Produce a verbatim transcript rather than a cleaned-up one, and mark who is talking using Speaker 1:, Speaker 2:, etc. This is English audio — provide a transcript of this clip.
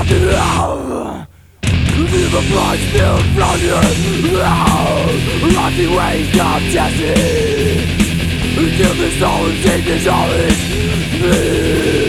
Speaker 1: nothing out. Leave a blood still floating out. Rotting waves of destiny. Until the soul is in this knowledge.